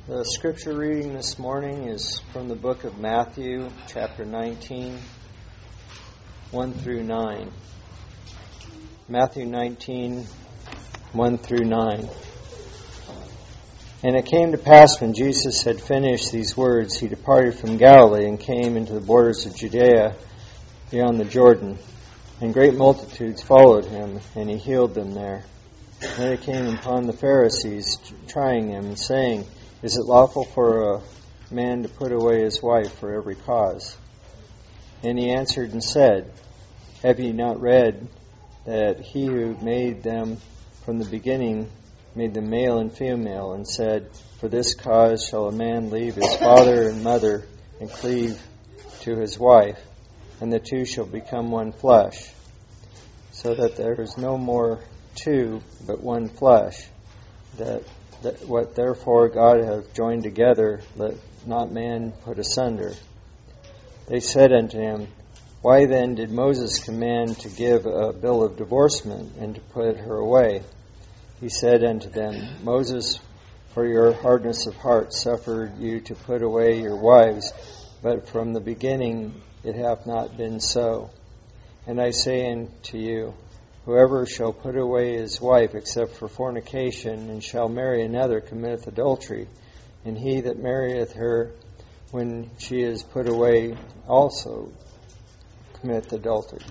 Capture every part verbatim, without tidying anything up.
The scripture reading this morning is from the book of Matthew, chapter nineteen, one through nine. Matthew nineteen, one through nine. And it came to pass when Jesus had finished these words, he departed from Galilee and came into the borders of Judea beyond the Jordan. And great multitudes followed him, and he healed them there. And then it came upon the Pharisees, trying him, saying, Is it lawful for a man to put away his wife for every cause? And he answered and said, Have ye not read that he who made them from the beginning made them male and female, and said, For this cause shall a man leave his father and mother, and cleave to his wife, and the two shall become one flesh, so that there is no more two, but one flesh. That, that what therefore God hath joined together, let not man put asunder. They said unto him, Why then did Moses command to give a bill of divorcement, and to put her away? He said unto them, Moses, for your hardness of heart, suffered you to put away your wives, but from the beginning it hath not been so. And I say unto you, Whoever shall put away his wife except for fornication, and shall marry another, committeth adultery. And he that marrieth her when she is put away also committeth adultery.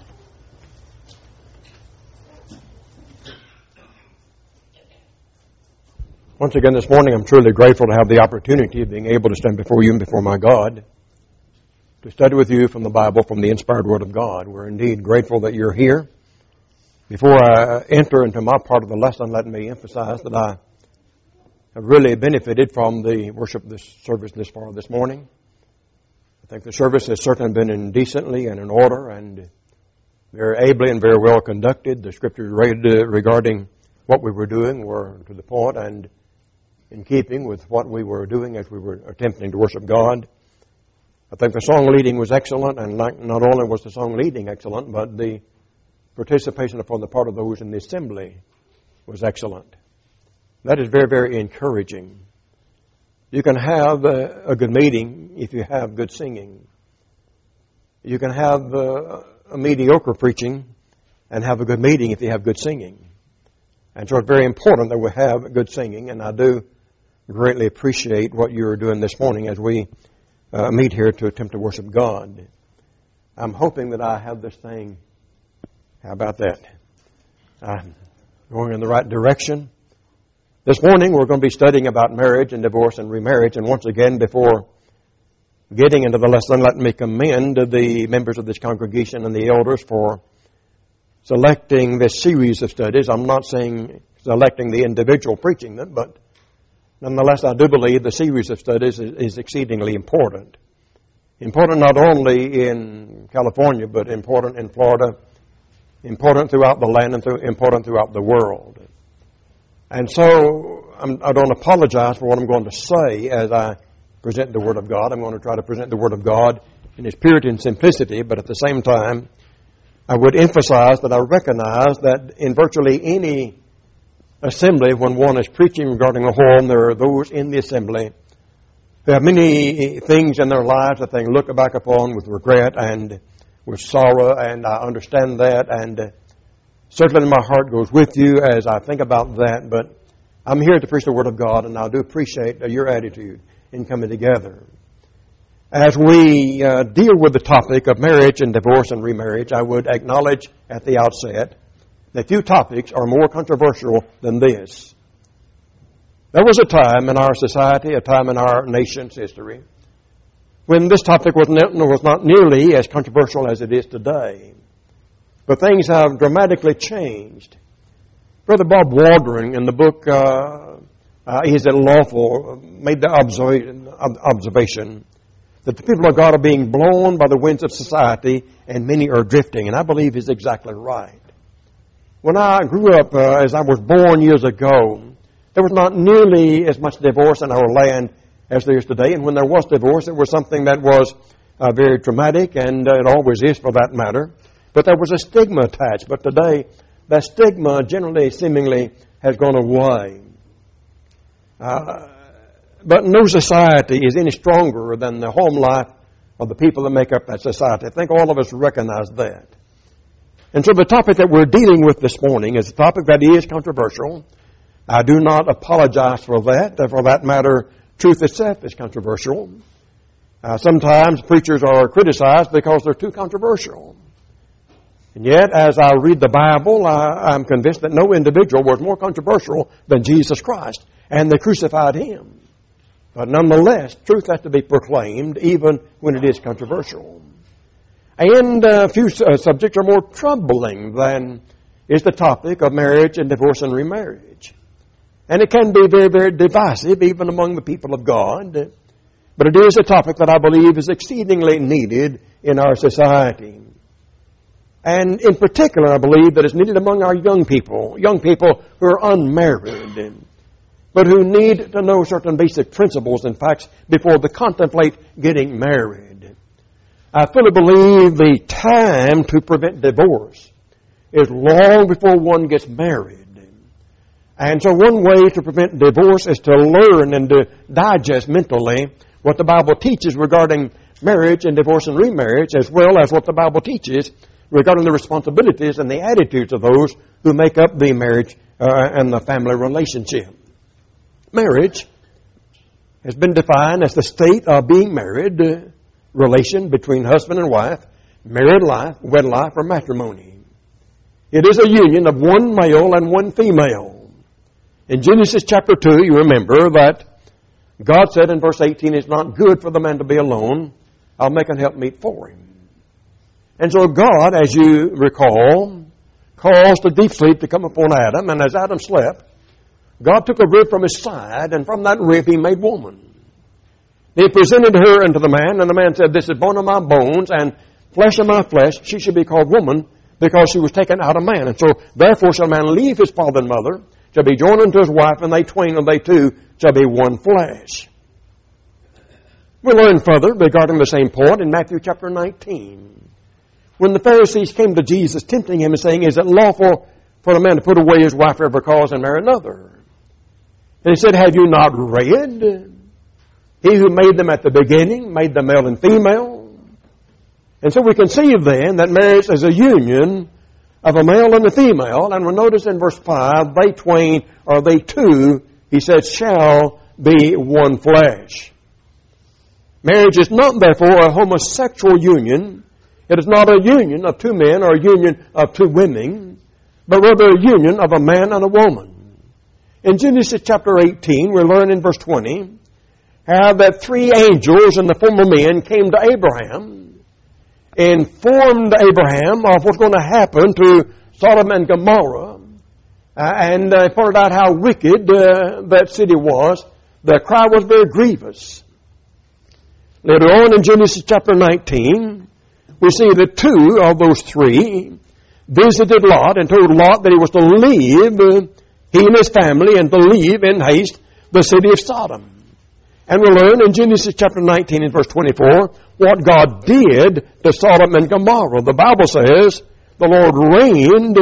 Once again this morning, I'm truly grateful to have the opportunity of being able to stand before you and before my God, to study with you from the Bible, from the inspired Word of God. We're indeed grateful that you're here. Before I enter into my part of the lesson, let me emphasize that I have really benefited from the worship of this service this far this morning. I think the service has certainly been in decently and in order, and very ably and very well conducted. The scriptures read regarding what we were doing were to the point and in keeping with what we were doing as we were attempting to worship God. I think the song leading was excellent, and not only was the song leading excellent, but the participation upon the part of those in the assembly was excellent. That is very, very encouraging. You can have a, a good meeting if you have good singing. You can have a, a mediocre preaching and have a good meeting if you have good singing. And so it's very important that we have good singing, and I do greatly appreciate what you're doing this morning as we uh, meet here to attempt to worship God. I'm hoping that I have this thing. How about that? I'm going in the right direction. This morning we're going to be studying about marriage and divorce and remarriage. And once again, before getting into the lesson, let me commend the members of this congregation and the elders for selecting this series of studies. I'm not saying selecting the individual preaching them, but nonetheless I do believe the series of studies is, is exceedingly important. Important not only in California, but important in Florida, important throughout the land, and through, important throughout the world. And so I'm, I don't apologize for what I'm going to say as I present the Word of God. I'm going to try to present the Word of God in its purity and simplicity, but at the same time, I would emphasize that I recognize that in virtually any assembly, when one is preaching regarding a home, there are those in the assembly who have many things in their lives that they look back upon with regret and with sorrow, and I understand that, and certainly my heart goes with you as I think about that, but I'm here to preach the Word of God, and I do appreciate your attitude in coming together. As we uh, deal with the topic of marriage and divorce and remarriage, I would acknowledge at the outset that few topics are more controversial than this. There was a time in our society, a time in our nation's history, when this topic was not, was not nearly as controversial as it is today. But things have dramatically changed. Brother Bob Waldron, in the book, uh, uh, Is It Lawful, made the observation, observation that the people of God are being blown by the winds of society and many are drifting. And I believe he's exactly right. When I grew up, uh, as I was born years ago, there was not nearly as much divorce in our land as there is today. And when there was divorce, it was something that was uh, very traumatic, and uh, it always is for that matter. But there was a stigma attached. But today, that stigma generally, seemingly, has gone away. Uh, but no society is any stronger than the home life of the people that make up that society. I think all of us recognize that. And so the topic that we're dealing with this morning is a topic that is controversial. I do not apologize for that. For that matter, truth itself is controversial. Uh, sometimes preachers are criticized because they're too controversial. And yet, as I read the Bible, I, I'm convinced that no individual was more controversial than Jesus Christ, and they crucified Him. But nonetheless, truth has to be proclaimed even when it is controversial. And a few uh, subjects are more troubling than is the topic of marriage and divorce and remarriage. And it can be very, very divisive even among the people of God. But it is a topic that I believe is exceedingly needed in our society. And in particular, I believe that it's needed among our young people, young people who are unmarried, but who need to know certain basic principles and facts before they contemplate getting married. I fully believe the time to prevent divorce is long before one gets married. And so one way to prevent divorce is to learn and to digest mentally what the Bible teaches regarding marriage and divorce and remarriage, as well as what the Bible teaches regarding the responsibilities and the attitudes of those who make up the marriage uh, and the family relationship. Marriage has been defined as the state of being married, uh, relation between husband and wife, married life, wed life, or matrimony. It is a union of one male and one female. In Genesis chapter two, you remember that God said in verse eighteen, it's not good for the man to be alone. I'll make an helpmeet for him. And so God, as you recall, caused a deep sleep to come upon Adam, and as Adam slept, God took a rib from his side, and from that rib He made woman. He presented her unto the man, and the man said, this is bone of my bones and flesh of my flesh. She should be called woman because she was taken out of man. And so, therefore, shall a man leave his father and mother, shall be joined unto his wife, and they twain, and they two shall be one flesh. We learn further regarding the same point in Matthew chapter nineteen. When the Pharisees came to Jesus, tempting Him and saying, is it lawful for a man to put away his wife for every cause and marry another? And He said, have you not read? He who made them at the beginning made them male and female. And so we can see then that marriage is a union of a male and a female. And we'll notice in verse five, they twain, or they two, He said, shall be one flesh. Marriage is not therefore a homosexual union. It is not a union of two men or a union of two women, but rather a union of a man and a woman. In Genesis chapter eighteen, we learn in verse twenty, how that three angels in the form of men came to Abraham, informed Abraham of what's going to happen to Sodom and Gomorrah, uh, and uh, pointed out how wicked uh, that city was. The cry was very grievous. Later on in Genesis chapter nineteen, we see that two of those three visited Lot and told Lot that he was to leave, uh, he and his family, and to leave in haste the city of Sodom. And we learn in Genesis chapter nineteen and verse twenty-four what God did to Sodom and Gomorrah. The Bible says the Lord rained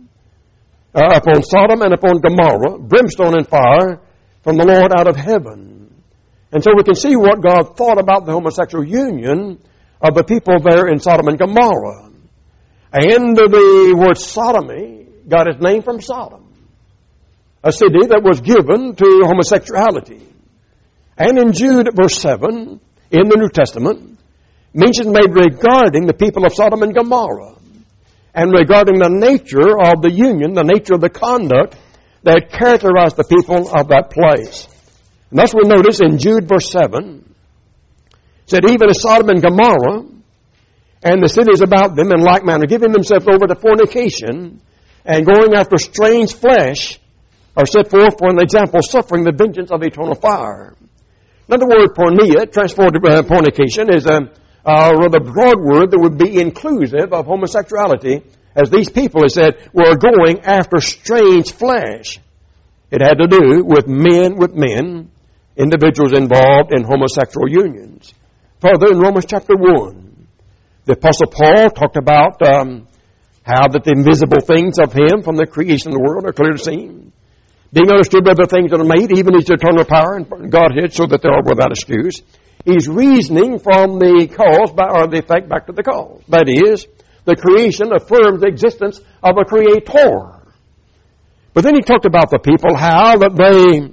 uh, upon Sodom and upon Gomorrah brimstone and fire from the Lord out of heaven. And so we can see what God thought about the homosexual union of the people there in Sodom and Gomorrah. And the word sodomy got its name from Sodom, a city that was given to homosexuality. And in Jude verse seven, in the New Testament, mention made regarding the people of Sodom and Gomorrah, and regarding the nature of the union, the nature of the conduct that characterized the people of that place. And thus we notice in Jude verse seven, it said, even as Sodom and Gomorrah and the cities about them in like manner, giving themselves over to fornication and going after strange flesh, are set forth for an example, suffering the vengeance of eternal fire. Now, the word porneia, transported uh, fornication, is a, a rather broad word that would be inclusive of homosexuality, as these people, he said, were going after strange flesh. It had to do with men with men, individuals involved in homosexual unions. Further, in Romans chapter one, the Apostle Paul talked about um, how that the invisible things of Him from the creation of the world are clearly seen, being understood by the things that are made, even His eternal power and Godhead, so that they are without excuse. He's reasoning from the cause by, or the effect back to the cause. That is, the creation affirms the existence of a creator. But then he talked about the people, how that they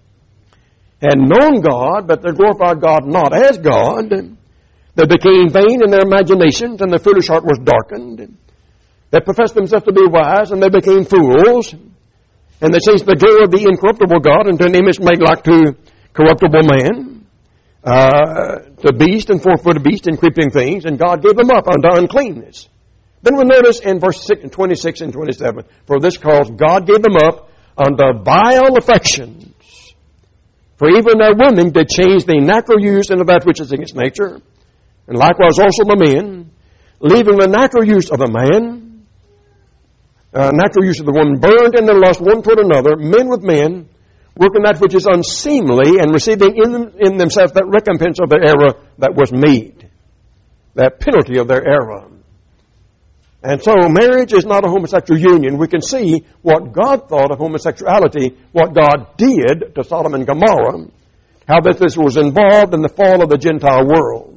had known God, but they glorified God not as God. They became vain in their imaginations, and their foolish heart was darkened. They professed themselves to be wise, and they became fools. And they changed the glory of the incorruptible God into an image made like to corruptible man, uh, to beast and four-footed beast and creeping things, and God gave them up unto uncleanness. Then we notice in verse twenty-six and twenty-seven, for this cause God gave them up unto vile affections. For even their women did change the natural use into that which is against nature, and likewise also the men, leaving the natural use of the man, uh, natural use of the woman, burned in their lust one toward another, men with men, working that which is unseemly, and receiving in, them, in themselves that recompense of their error that was meet, that penalty of their error. And so marriage is not a homosexual union. We can see what God thought of homosexuality, what God did to Sodom and Gomorrah, how that this was involved in the fall of the Gentile world.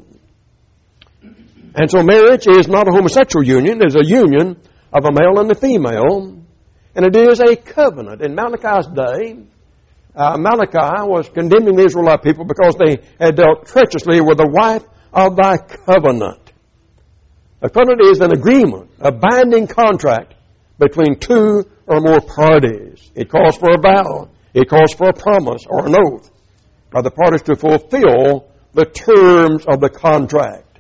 And so marriage is not a homosexual union. It is a union of a male and a female. And it is a covenant. In Malachi's day, uh, Malachi was condemning the Israelite people because they had dealt treacherously with the wife of thy covenant. A covenant is an agreement, a binding contract between two or more parties. It calls for a vow. It calls for a promise or an oath by the parties to fulfill the terms of the contract.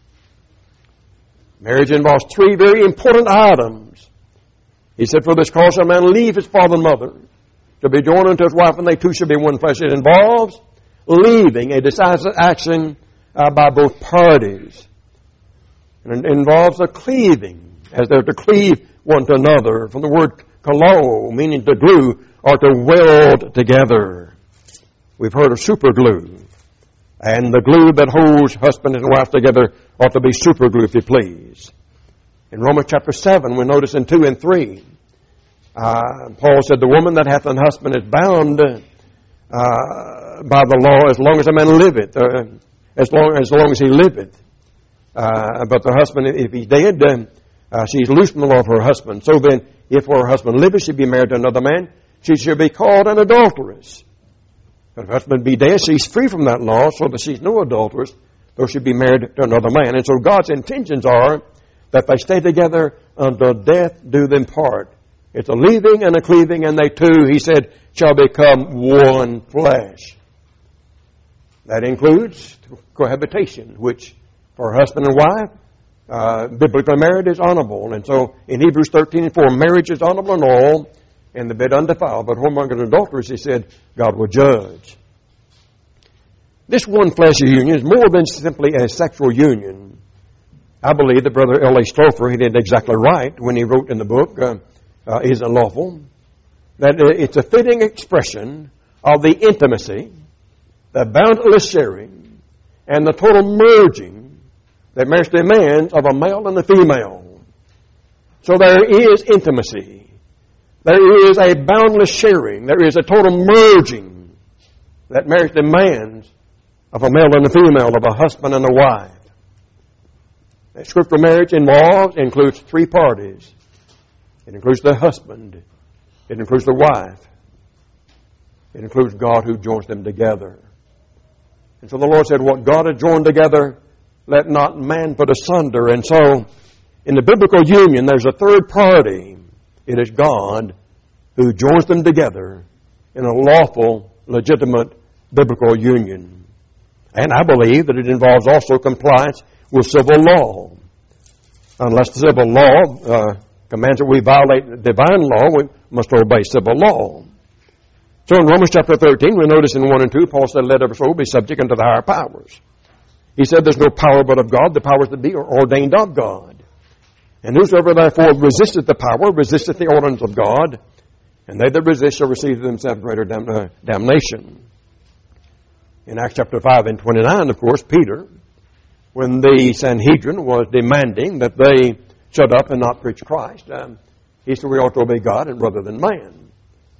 Marriage involves three very important items. He said, for this cause shall a man leave his father and mother to be joined unto his wife, and they two shall be one flesh. It involves leaving, a decisive action uh, by both parties. And it involves a cleaving, as they're to cleave one to another, from the word kalo, meaning to glue, or to weld together. We've heard of super glue. And the glue that holds husband and wife together ought to be super glue, if you please. In Romans chapter seven, we notice in two and three, uh, Paul said, the woman that hath an husband is bound uh, by the law as long as a man liveth, uh, as long as long as he liveth. Uh, but the husband, if he's dead, then uh, she's loosed from the law of her husband. So then, if her husband liveth, she be married to another man, she shall be called an adulteress. But if her husband be dead, she's free from that law, so that she's no adulteress, though she be married to another man. And so God's intentions are that they stay together until death do them part. It's a leaving and a cleaving, and they two, he said, shall become one flesh. That includes cohabitation, which for husband and wife, uh, biblically married is honorable. And so in Hebrews thirteen and four, marriage is honorable in all, and the bed undefiled. But whoremonger and adulterers, he said, God will judge. This one flesh union is more than simply a sexual union. I believe that Brother L A Stauffer, he did exactly right when he wrote in the book, uh, uh, Is It Lawful? That it's a fitting expression of the intimacy, the boundless sharing, and the total merging that marriage demands of a male and a female. So there is intimacy. There is a boundless sharing. There is a total merging that marriage demands of a male and a female, of a husband and a wife. That scriptural marriage involves, includes three parties. It includes the husband. It includes the wife. It includes God who joins them together. And so the Lord said, what God has joined together, let not man put asunder. And so, in the biblical union, there's a third party. It is God who joins them together in a lawful, legitimate, biblical union. And I believe that it involves also compliance with civil law. Unless the civil law uh, commands that we violate divine law, we must obey civil law. So in Romans chapter thirteen, we notice in one and two, Paul said, let every soul be subject unto the higher powers. He said there's no power but of God. The powers that be are ordained of God. And whosoever therefore resisteth the power, resisteth the ordinance of God, and they that resist shall receive to themselves greater dam- uh, damnation. In Acts chapter five and twenty-nine, of course, Peter, when the Sanhedrin was demanding that they shut up and not preach Christ, um, he said we ought to obey God and rather than man.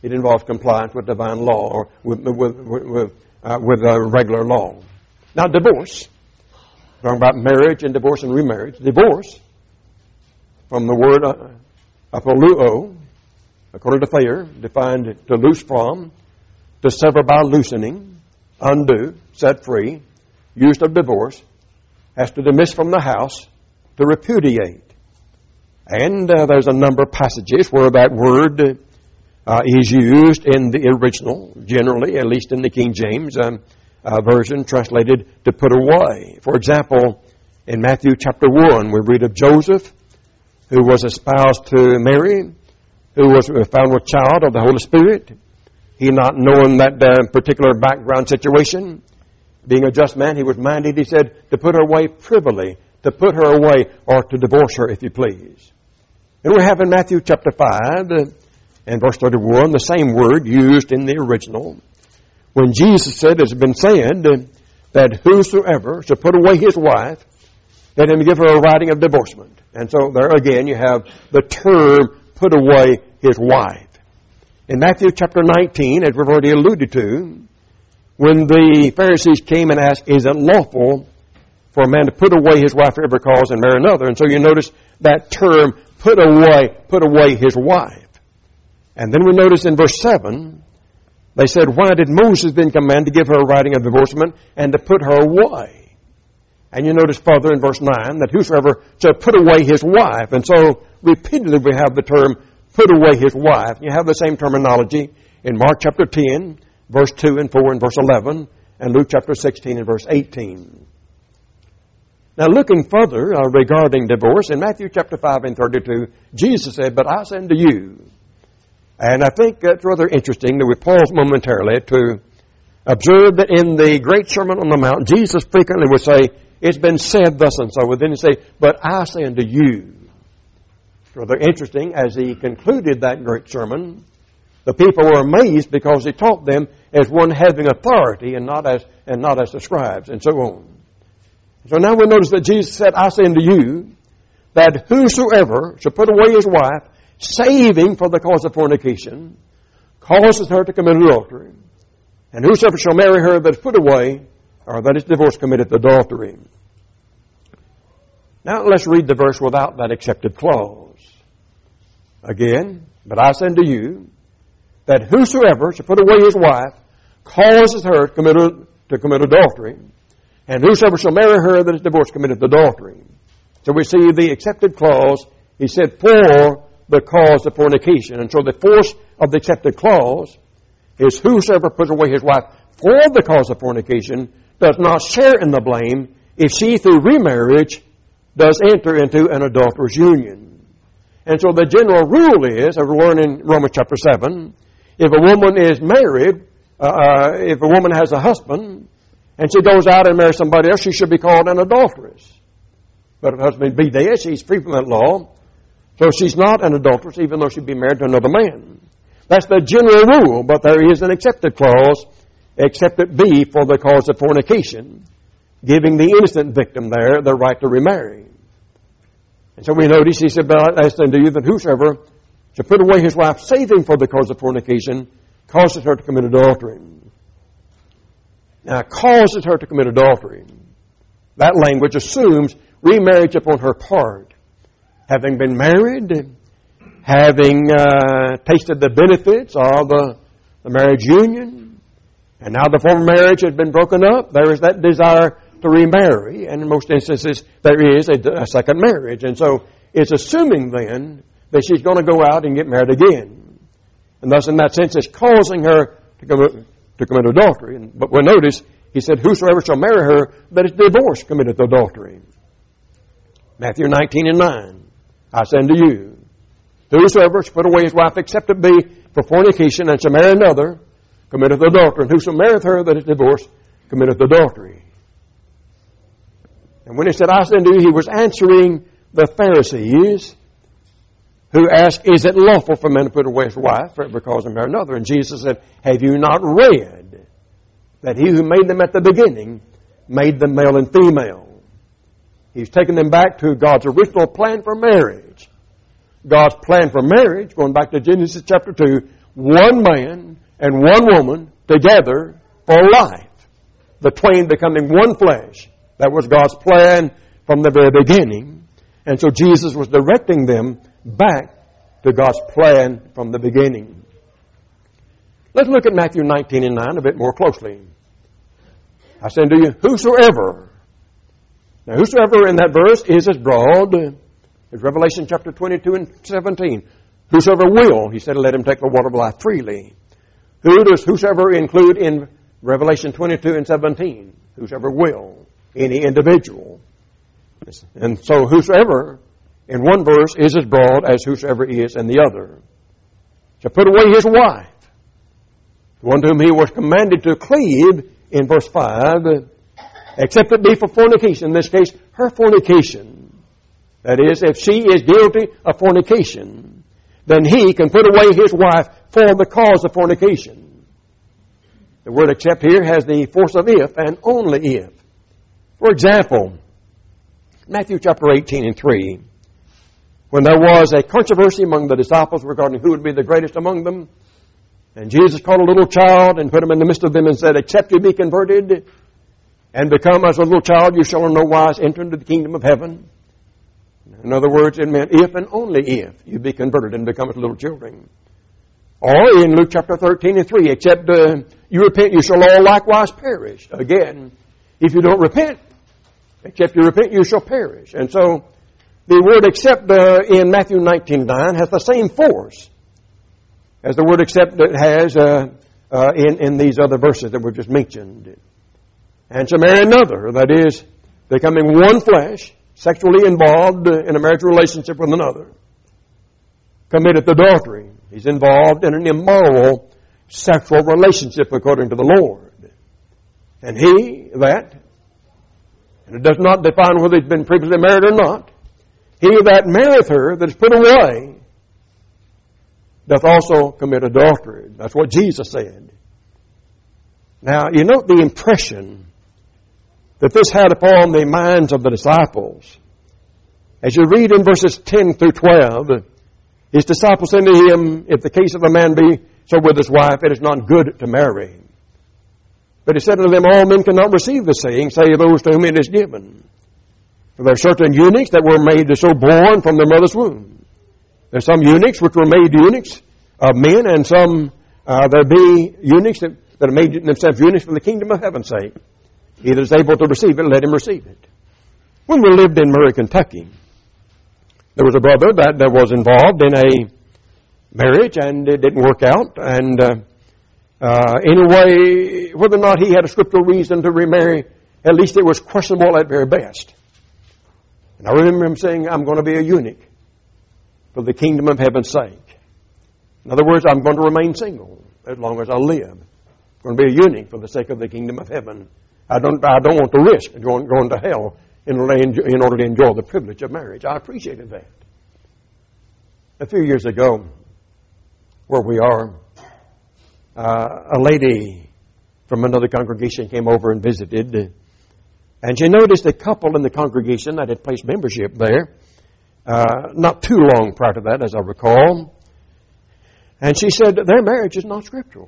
It involves compliance with divine law or with with with, with, uh, with uh, regular law. Now, divorce. Talking about marriage and divorce and remarriage. Divorce, from the word uh, apoluo, according to Thayer, defined to loose from, to sever by loosening, undo, set free, used of divorce, has to dismiss from the house, to repudiate. And uh, there's a number of passages where that word uh, is used in the original, generally, at least in the King James um, uh, version, translated to put away. For example, in Matthew chapter one, we read of Joseph, who was espoused to Mary, who was found with child of the Holy Spirit. He, not knowing that uh, particular background situation, being a just man, he was minded, he said, to put her away privily, to put her away, or to divorce her, if you please. And we have in Matthew chapter five uh, and verse thirty-one, the same word used in the original, when Jesus said, as has been said, uh, that whosoever shall put away his wife, let him give her a writing of divorcement. And so there again you have the term, put away his wife. In Matthew chapter nineteen, as we've already alluded to, when the Pharisees came and asked, is it lawful for a man to put away his wife for every cause and marry another? And so you notice that term, put away, put away his wife. And then we notice in verse seven, they said, why did Moses then command to give her a writing of divorcement and to put her away? And you notice further in verse nine that whosoever shall put away his wife. And so repeatedly we have the term, put away his wife. You have the same terminology in Mark chapter ten, verse two and four and verse eleven, and Luke chapter sixteen and verse eighteen. Now looking further uh, regarding divorce, in Matthew chapter five and thirty-two, Jesus said, but I say unto you. And I think that's rather interesting that we pause momentarily to observe that in the Great Sermon on the Mount, Jesus frequently would say, it's been said thus and so. And then he'd say, but I say unto you. It's rather interesting, as he concluded that great sermon, the people were amazed because he taught them as one having authority and not as and not as the scribes, and so on. So now we notice that Jesus said, I say unto you, that whosoever shall put away his wife, saving for the cause of fornication, causes her to commit adultery. And whosoever shall marry her that is put away, or that is divorced, committeth adultery. Now let's read the verse without that accepted clause. Again, but I say unto you, that whosoever shall put away his wife, causes her to commit, to commit adultery. And whosoever shall marry her that is divorced, committeth adultery. So we see the accepted clause, he said, for the cause of fornication. And so the force of the accepted clause is whosoever puts away his wife for the cause of fornication does not share in the blame if she through remarriage does enter into an adulterous union. And so the general rule is, as we learn in Romans chapter seven, if a woman is married, uh, if a woman has a husband, and she goes out and marries somebody else, she should be called an adulteress. But if her husband be dead, she's free from that law. So she's not an adulteress, even though she'd be married to another man. That's the general rule, but there is an accepted clause, except it be for the cause of fornication, giving the innocent victim there the right to remarry. And so we notice, he said, but I say unto you that whosoever shall put away his wife, saving for the cause of fornication, causes her to commit adultery. Now, causes her to commit adultery. That language assumes remarriage upon her part. Having been married, having uh, tasted the benefits of the, the marriage union, and now the former marriage has been broken up, there is that desire to remarry, and in most instances there is a, a second marriage. And so it's assuming then that she's going to go out and get married again. And thus in that sense it's causing her to commit, to commit adultery. But we'll notice, he said, whosoever shall marry her that is divorced committeth adultery. Matthew nineteen and nine. I say unto you, whosoever shall put away his wife, except it be for fornication, and shall marry another, committeth adultery. And whoso marrieth her that is divorced, committeth adultery. And when he said, I say unto you, he was answering the Pharisees who asked, is it lawful for a man to put away his wife for every cause and marry another? And Jesus said, have you not read that he who made them at the beginning made them male and female? He's taken them back to God's original plan for marriage. God's plan for marriage, going back to Genesis chapter two, one man and one woman together for life. The twain becoming one flesh. That was God's plan from the very beginning. And so Jesus was directing them back to God's plan from the beginning. Let's look at Matthew nineteen and nine a bit more closely. I say unto you, whosoever. Now, whosoever in that verse is as broad as Revelation chapter twenty-two and seventeen. Whosoever will, he said, let him take the water of life freely. Who does whosoever include in Revelation twenty-two and seventeen? Whosoever will. Any individual. And so whosoever in one verse is as broad as whosoever is in the other. To put away his wife, the one to whom he was commanded to cleave in verse five, except it be for fornication. In this case, her fornication. That is, if she is guilty of fornication, then he can put away his wife for the cause of fornication. The word except here has the force of if and only if. For example, Matthew chapter eighteen and three, when there was a controversy among the disciples regarding who would be the greatest among them, and Jesus called a little child and put him in the midst of them and said, except you be converted and become as a little child, you shall in no wise enter into the kingdom of heaven. In other words, it meant if and only if you be converted and become as little children. Or in Luke chapter thirteen and three, except uh, you repent, you shall all likewise perish. Again, if you don't repent, except you repent, you shall perish. And so the word except uh, in Matthew nineteen nine has the same force as the word except that has uh, uh, in, in these other verses that were just mentioned. And to marry another, that is, becoming one flesh, sexually involved in a marriage relationship with another, committed adultery. He's involved in an immoral sexual relationship according to the Lord. And he, that, and it does not define whether he's been previously married or not, he that marrieth her that is put away doth also commit adultery. That's what Jesus said. Now, you note the impression that this had upon the minds of the disciples. As you read in verses ten through twelve, his disciples said to him, if the case of a man be so with his wife, it is not good to marry. But he said unto them, all men cannot receive the saying, save those to whom it is given. For there are certain eunuchs that were made so born from their mother's womb. There are some eunuchs which were made eunuchs of men, and some uh, there be eunuchs that, that are made themselves eunuchs for the kingdom of heaven's sake. He that is able to receive it, let him receive it. When we lived in Murray, Kentucky, there was a brother that, that was involved in a marriage, and it didn't work out. And uh, uh, anyway, whether or not he had a scriptural reason to remarry, at least it was questionable at very best. And I remember him saying, I'm going to be a eunuch for the kingdom of heaven's sake. In other words, I'm going to remain single as long as I live. I'm going to be a eunuch for the sake of the kingdom of heaven. I don't, I don't want to risk going, going to hell in order, to enjoy, in order to enjoy the privilege of marriage. I appreciated that. A few years ago, where we are, uh, a lady from another congregation came over and visited, and she noticed a couple in the congregation that had placed membership there, uh, not too long prior to that, as I recall. And she said that their marriage is not scriptural.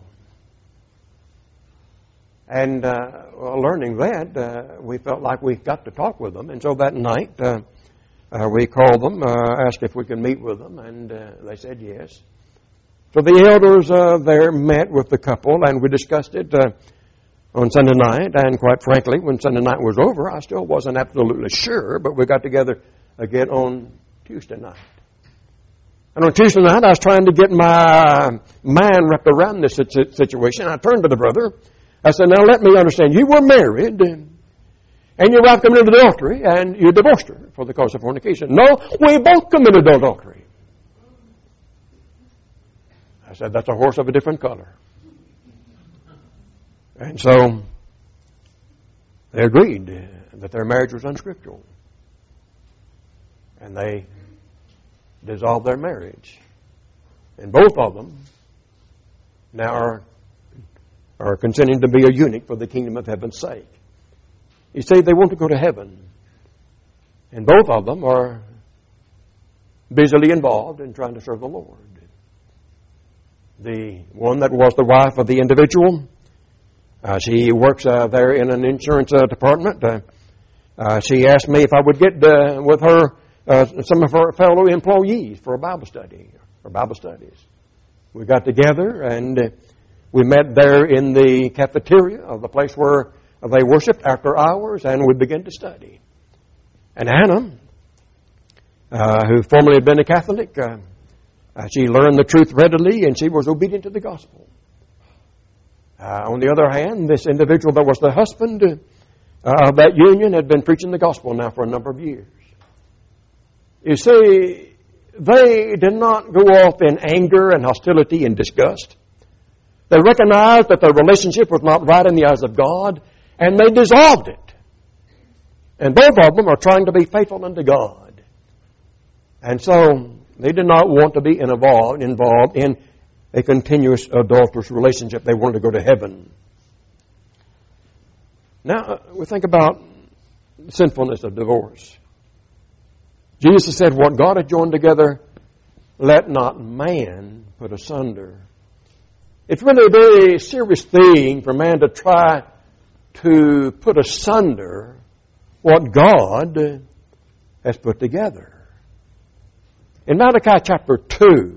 And uh, well, learning that, uh, we felt like we got to talk with them. And so that night, uh, uh, we called them, uh, asked if we could meet with them, and uh, they said yes. So the elders uh, there met with the couple, and we discussed it uh, on Sunday night. And quite frankly, when Sunday night was over, I still wasn't absolutely sure, but we got together again on Tuesday night. And on Tuesday night, I was trying to get my mind wrapped around this situation. I turned to the brother. I said, now let me understand. You were married, and your wife committed adultery, and you divorced her for the cause of fornication. No, we both committed adultery. I said, that's a horse of a different color. And so they agreed that their marriage was unscriptural. And they dissolved their marriage. And both of them now are, are consenting to be a eunuch for the kingdom of heaven's sake. You see, they want to go to heaven. And both of them are busily involved in trying to serve the Lord. the one that was the wife of the individual. Uh, she works uh, there in an insurance uh, department. Uh, uh, she asked me if I would get uh, with her uh, some of her fellow employees for a Bible study, or Bible studies. We got together and uh, we met there in the cafeteria of the place where they worshiped after hours, and we began to study. And Anna, uh, who formerly had been a Catholic, uh, uh, she learned the truth readily, and she was obedient to the gospel. Uh, on the other hand, this individual that was the husband uh, of that union had been preaching the gospel now for a number of years. You see, they did not go off in anger and hostility and disgust. They recognized that their relationship was not right in the eyes of God, and they dissolved it. And both of them are trying to be faithful unto God. And so they did not want to be involved, involved in a continuous adulterous relationship. They wanted to go to heaven. Now, we think about the sinfulness of divorce. Jesus said, what God hath joined together, let not man put asunder. It's really a very serious thing for man to try to put asunder what God has put together. In Malachi chapter two,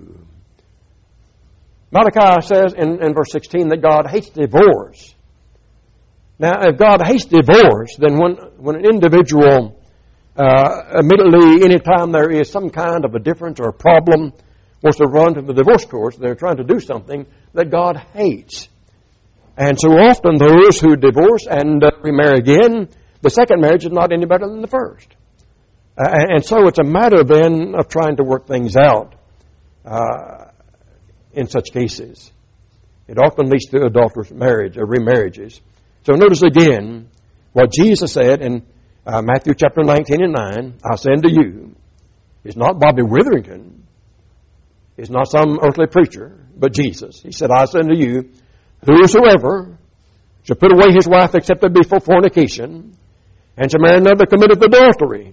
Malachi says in, in verse sixteen that God hates divorce. Now, if God hates divorce, then when, when an individual, uh, immediately, anytime there is some kind of a difference or a problem, wants to run to the divorce courts, they're trying to do something that God hates. And so often those who divorce and uh, remarry again, the second marriage is not any better than the first. Uh, and so it's a matter then of trying to work things out uh, in such cases. It often leads to adulterous marriage or remarriages. So notice again what Jesus said in uh, Matthew chapter nineteen and nine, I say unto you, it's not Bobby Witherington, it's not some earthly preacher, but Jesus. He said, I say unto you, whosoever shall put away his wife except it be for fornication, and shall marry another committeth adultery.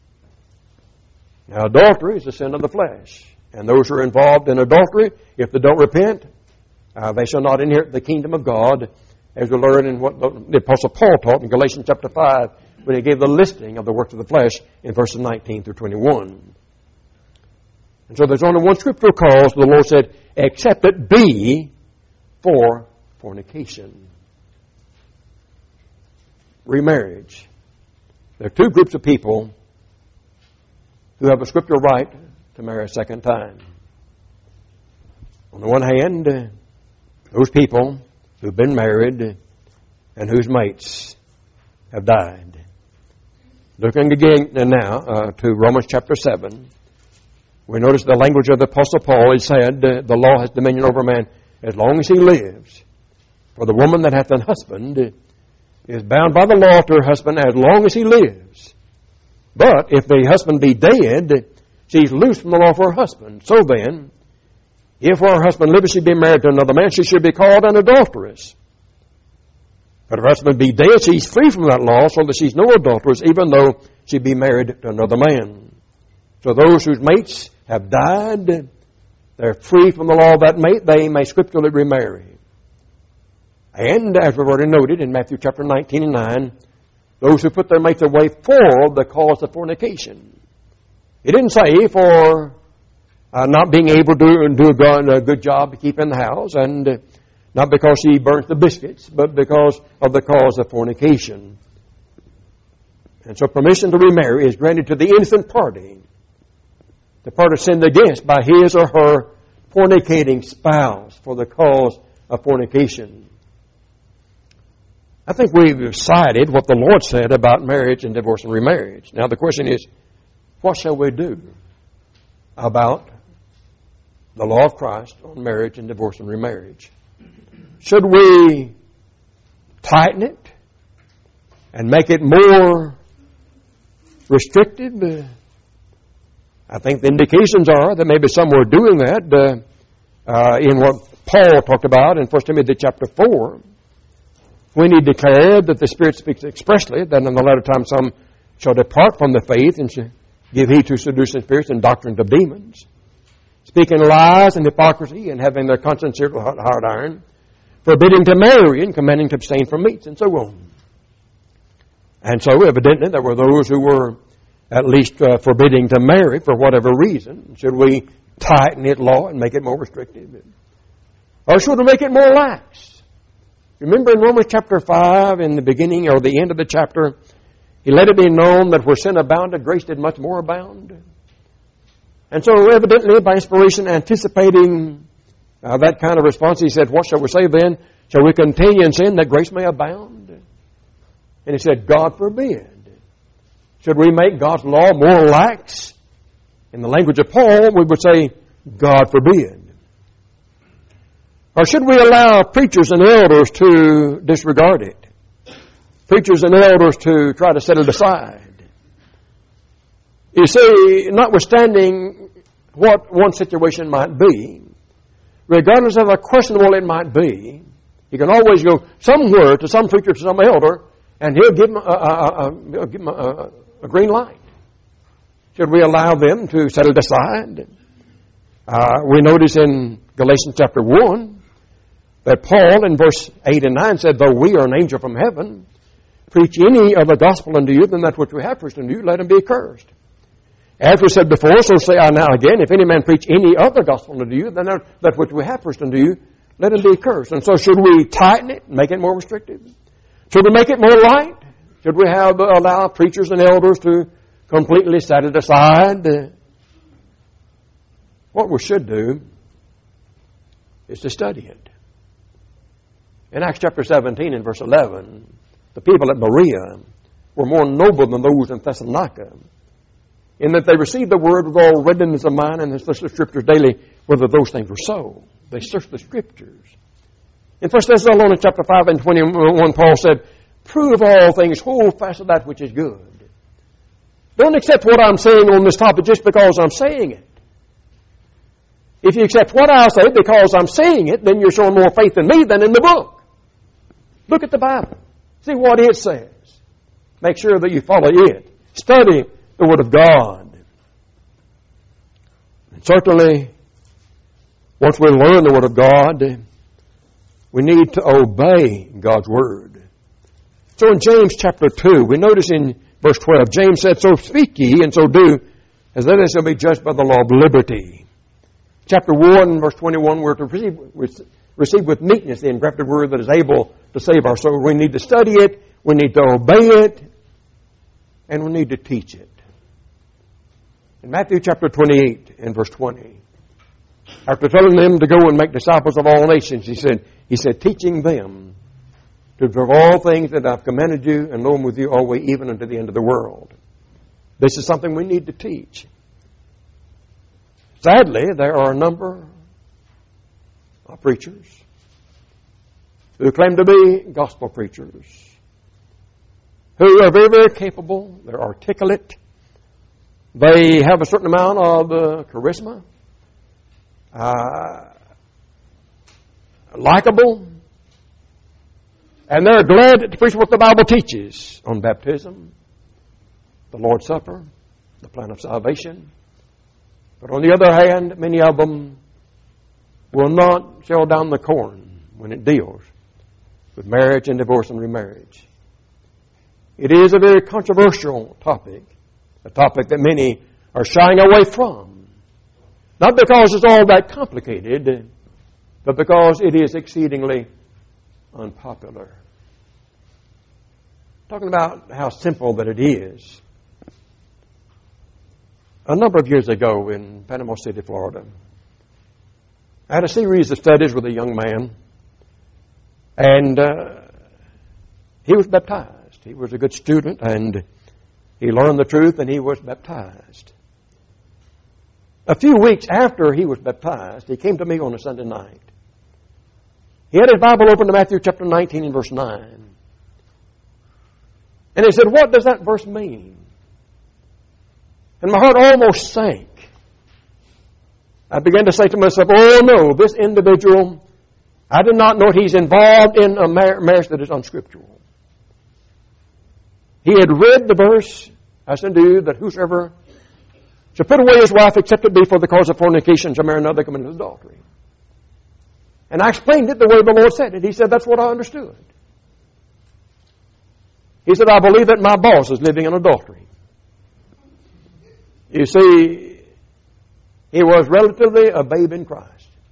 Now, adultery is the sin of the flesh. And those who are involved in adultery, if they don't repent, uh, they shall not inherit the kingdom of God, as we learn in what the Apostle Paul taught in Galatians chapter five, when he gave the listing of the works of the flesh in verses nineteen through twenty-one. And so there's only one scriptural cause. The Lord said, except it be for fornication. Remarriage. There are two groups of people who have a scriptural right to marry a second time. On the one hand, uh, those people who've been married and whose mates have died. Looking again now uh, to Romans chapter seven, we notice the language of the Apostle Paul. He said, uh, the law has dominion over man as long as he lives. For the woman that hath an husband is bound by the law to her husband as long as he lives. But if the husband be dead, she's loose from the law for her husband. So then, if while her husband liveth she be married to another man, she should be called an adulteress. But if her husband be dead, she's free from that law, so that she's no adulteress, even though she be married to another man. So those whose mates have died, they're free from the law of that mate, they may scripturally remarry. And, as we've already noted in Matthew chapter nineteen and nine, those who put their mates away for the cause of fornication. It didn't say for uh, not being able to do a good, a good job to keep in the house, and uh, not because she burnt the biscuits, but because of the cause of fornication. And so permission to remarry is granted to the innocent party, the party sinned against by his or her fornicating spouse for the cause of fornication. I think we've cited what the Lord said about marriage and divorce and remarriage. Now the question is, what shall we do about the law of Christ on marriage and divorce and remarriage? Should we tighten it and make it more restricted? I think the indications are that maybe some were doing that uh, uh, in what Paul talked about in First Timothy chapter four, when he declared that the Spirit speaks expressly that in the latter time some shall depart from the faith and shall give heed to seducing spirits and doctrines of demons, speaking lies and hypocrisy and having their conscience seared with hard iron, forbidding to marry and commanding to abstain from meats, and so on. And so evidently there were those who were at least uh, forbidding to marry for whatever reason. Should we tighten it law and make it more restrictive? Or should we make it more lax? Remember in Romans chapter five, in the beginning or the end of the chapter, he let it be known that where sin abounded, grace did much more abound. And so evidently by inspiration, anticipating uh, that kind of response, he said, what shall we say then? Shall we continue in sin that grace may abound? And he said, God forbid. Should we make God's law more lax? In the language of Paul, we would say, God forbid. Or should we allow preachers and elders to disregard it? Preachers and elders to try to set it aside? You see, notwithstanding what one situation might be, regardless of how questionable it might be, you can always go somewhere to some preacher, to some elder, and he'll give them a, a, a, give them a, a green light. Should we allow them to set it aside? Uh, we notice in Galatians chapter one that Paul in verse eight and nine said, though we are an angel from heaven, preach any other gospel unto you than that which we have preached unto you, let him be accursed. As we said before, so say I now again, if any man preach any other gospel unto you than that, that which we have preached unto you, let him be accursed. And so should we tighten it, make it more restrictive? Should we make it more light? Should we have uh, allow preachers and elders to completely set it aside? Uh, what we should do is to study it. In Acts chapter seventeen and verse eleven, the people at Berea were more noble than those in Thessalonica, in that they received the word with all readiness of mind and they searched the Scriptures daily whether those things were so. They searched the Scriptures. In First Thessalonians chapter five and twenty-one, Paul said, prove all things, hold fast to that which is good. Don't accept what I'm saying on this topic just because I'm saying it. If you accept what I say because I'm saying it, then you're showing more faith in me than in the book. Look at the Bible. See what it says. Make sure that you follow it. Study the Word of God. And certainly, once we learn the Word of God, we need to obey God's Word. So in James chapter two, we notice in verse twelve, James said, so speak ye and so do, as then they shall be judged by the law of liberty. Chapter one, verse twenty-one, we're to receive, receive with meekness the engrafted Word that is able to save our soul. We need to study it, we need to obey it, and we need to teach it. In Matthew chapter twenty-eight and verse twenty, after telling them to go and make disciples of all nations, he said, he said, teaching them to observe all things that I've commanded you, and lo, I'm with you always, even unto the end of the world. This is something we need to teach. Sadly, there are a number of preachers who claim to be gospel preachers, who are very, very capable, they're articulate, they have a certain amount of uh, charisma, uh, likable, and they're glad to preach what the Bible teaches on baptism, the Lord's Supper, the plan of salvation. But on the other hand, many of them will not shell down the corn when it deals with marriage and divorce and remarriage. It is a very controversial topic, a topic that many are shying away from. Not because it's all that complicated, but because it is exceedingly unpopular. Talking about how simple that it is. A number of years ago in Panama City, Florida, I had a series of studies with a young man, and uh, he was baptized. He was a good student, and he learned the truth, and he was baptized. A few weeks after he was baptized, he came to me on a Sunday night. He had his Bible open to Matthew chapter nineteen and verse nine. And he said, what does that verse mean? And my heart almost sank. I began to say to myself, oh no, this individual, I did not know he's involved in a mar- marriage that is unscriptural. He had read the verse, I said to you, that whosoever shall put away his wife, except it be for the cause of fornication, shall marry another, committing adultery. And I explained it the way the Lord said it. He said, that's what I understood. He said, I believe that my boss is living in adultery. You see, he was relatively a babe in Christ.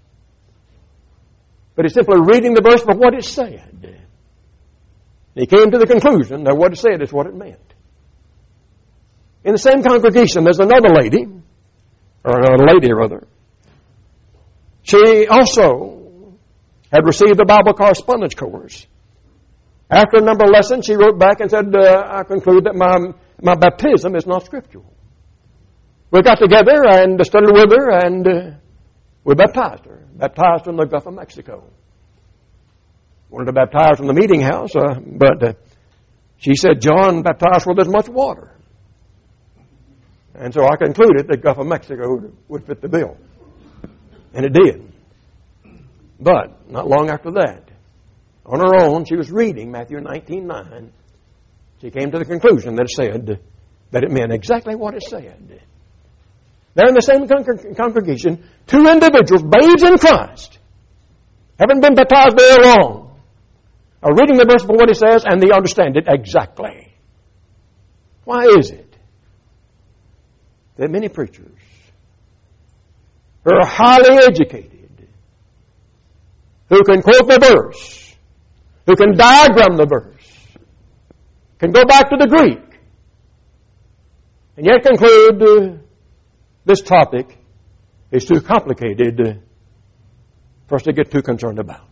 But he's simply reading the verse for what it said. He came to the conclusion that what it said is what it meant. In the same congregation, there's another lady, or another lady rather. She also had received the Bible correspondence course. After a number of lessons, she wrote back and said, uh, I conclude that my, my baptism is not scriptural. We got together and studied with her, and uh, we baptized her. Baptized her in the Gulf of Mexico. Wanted to baptize her in the meeting house, uh, but uh, she said, John, baptized with as much water. And so I concluded that Gulf of Mexico would, would fit the bill. And it did. But not long after that, on her own, she was reading Matthew nineteen nine. She came to the conclusion that it said that it meant exactly what it said. There in the same con- congregation, two individuals, babes in Christ, haven't been baptized very long, are reading the verse for what it says, and they understand it exactly. Why is it that many preachers who are highly educated, who can quote the verse, who can diagram the verse, can go back to the Greek, and yet conclude uh, this topic is too complicated uh, for us to get too concerned about?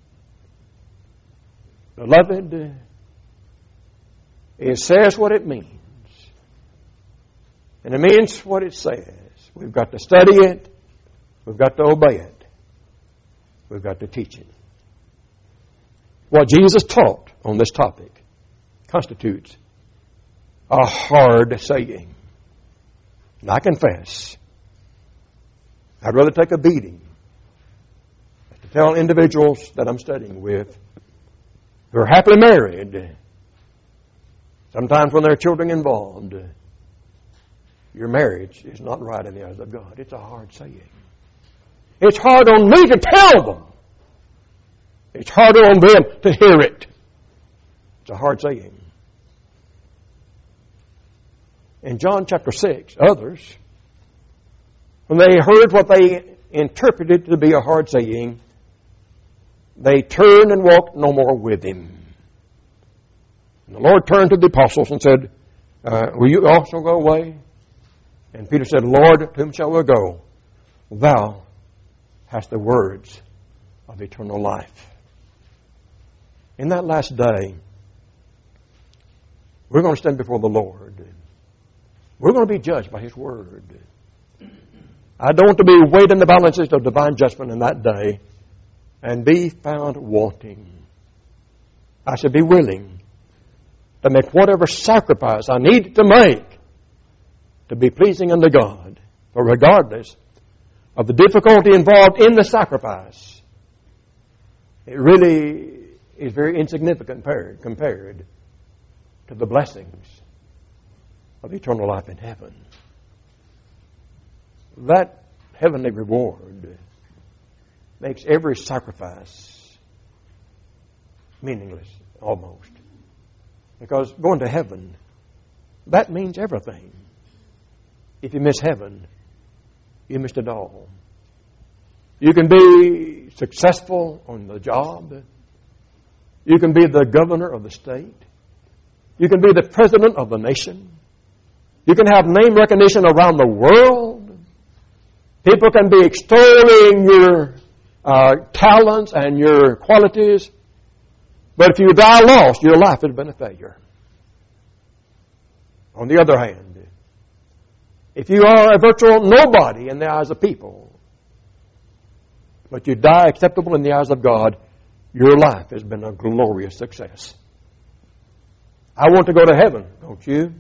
Beloved, uh, it says what it means. And it means what it says. We've got to study it. We've got to obey it. We've got to teach it. What Jesus taught on this topic constitutes a hard saying. And I confess, I'd rather take a beating than to tell individuals that I'm studying with who are happily married, sometimes when there are children involved, your marriage is not right in the eyes of God. It's a hard saying. It's hard on me to tell them. It's harder on them to hear it. It's a hard saying. In John chapter six, others, when they heard what they interpreted to be a hard saying, they turned and walked no more with him. And the Lord turned to the apostles and said, uh, will you also go away? And Peter said, Lord, to whom shall we go? Thou hast the words of eternal life. In that last day, we're going to stand before the Lord. We're going to be judged by His Word. I don't want to be weighed in the balances of divine judgment in that day and be found wanting. I should be willing to make whatever sacrifice I need to make to be pleasing unto God. For regardless of the difficulty involved in the sacrifice, it really is very insignificant compared, compared to the blessings of eternal life in heaven. That heavenly reward makes every sacrifice meaningless, almost. Because going to heaven, that means everything. If you miss heaven, you missed it all. You can be successful on the job. You can be the governor of the state. You can be the president of the nation. You can have name recognition around the world. People can be extolling your uh, talents and your qualities. But if you die lost, your life has been a failure. On the other hand, if you are a virtual nobody in the eyes of people, but you die acceptable in the eyes of God, your life has been a glorious success. I want to go to heaven, don't you?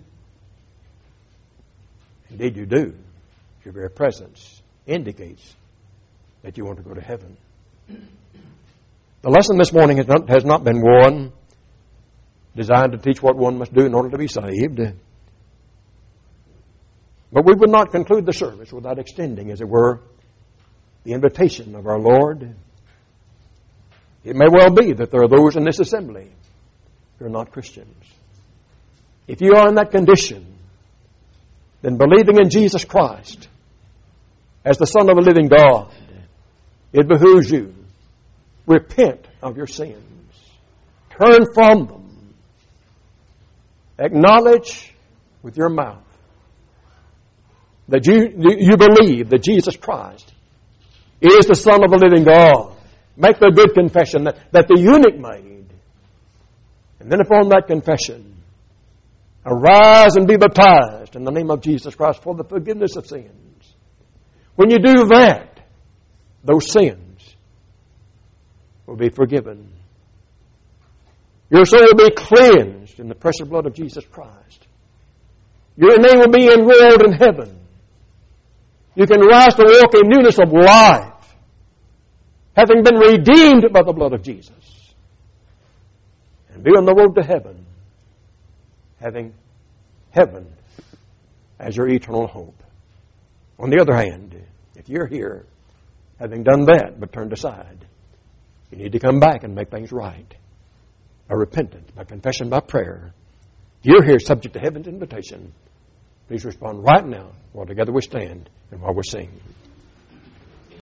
Indeed you do. Your very presence indicates that you want to go to heaven. The lesson this morning has not, has not been one designed to teach what one must do in order to be saved. But we would not conclude the service without extending, as it were, the invitation of our Lord. It may well be that there are those in this assembly who are not Christians. If you are in that condition, then believing in Jesus Christ as the Son of the living God, it behooves you. Repent of your sins. Turn from them. Acknowledge with your mouth that you, you believe that Jesus Christ is the Son of the living God. Make the good confession that, that the eunuch made. And then upon that confession, arise and be baptized in the name of Jesus Christ for the forgiveness of sins. When you do that, those sins will be forgiven. Your soul will be cleansed in the precious blood of Jesus Christ. Your name will be enrolled in heaven. You can rise to walk in newness of life, having been redeemed by the blood of Jesus, and be on the road to heaven, having heaven as your eternal hope. On the other hand, if you're here, having done that but turned aside, you need to come back and make things right by repentance, by confession, by prayer. If you're here subject to heaven's invitation, please respond right now while together we stand and while we're singing.